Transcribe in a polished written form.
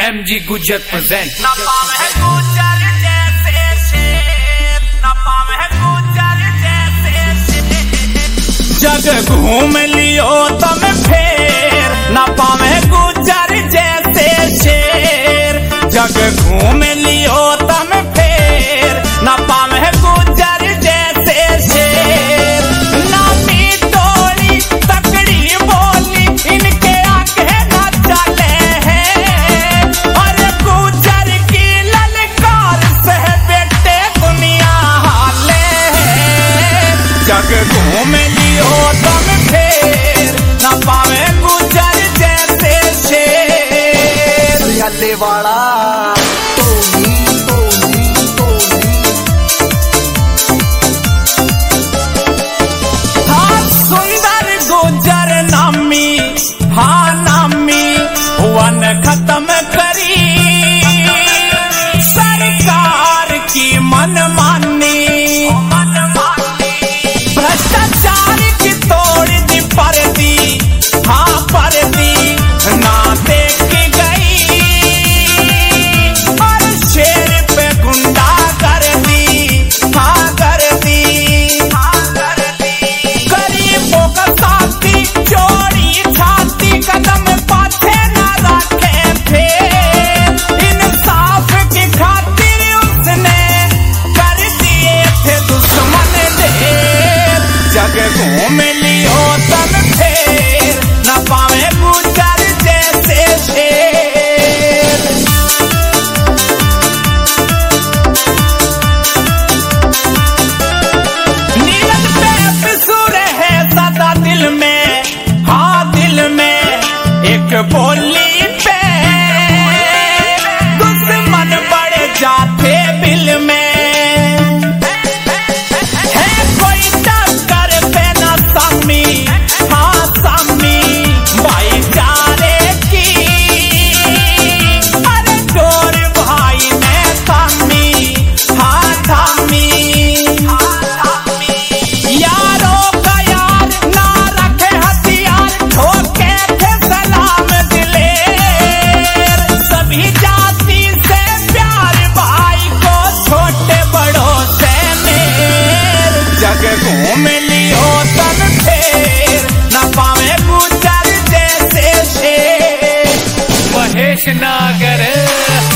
MG गुजर present. ना पावे गुजर जैसे शेर, ना पावे गुजर जैसे शेर। जग घूम लियो तम फेर, ना पावे गुजर जैसे शेर। जग घूम लियो तम फेर, ना पावे गुजर जैसे शेर। नामी टोली तकड़ी बोली, इनके आगे ना चले हैं। और गुजर की ललकार से बेटे दुनिया हाले हैं। जग घूम लियो तम फेर, ना पावे गुजर जैसे शेर। अल्ले वाला गुजर नामी, हाँ नामी वन खत्म करी सरकार की मनमानी। भ्रष्टाचार की तोड़ दी पर्दी, हाँ पर्दी ना देखी गई। और शेर पे गुंडा कर दी, हाँ कर दी। गरीबों का साथी चोरी छाती, कदम पाछे न रखे फिर। इंसाफ की खातिर उसने कर दिए थे दुश्मन ढेर। जग घूम लियो तम फेर, न पावे गुजर जैसे शेर। नीरज पे पिसूर है सदा दिल में, हाँ दिल में। एक बोली पे दुश्मन बढ़ जाते बिल में। है कोई टक्कर पे ना सामी, हाँ सामी भाईचारे की। अरे चोर भाई ने थामी, हाँ थामी। यारों का यार ना रखे हथियार, ठोके थे सलाम दिलेर। सभी जाति से प्यार भाई को, छोटे बड़ों से मेर। जग घूम लियो तन फेर, न पावे गुजर जैसे शेर। महेश नागर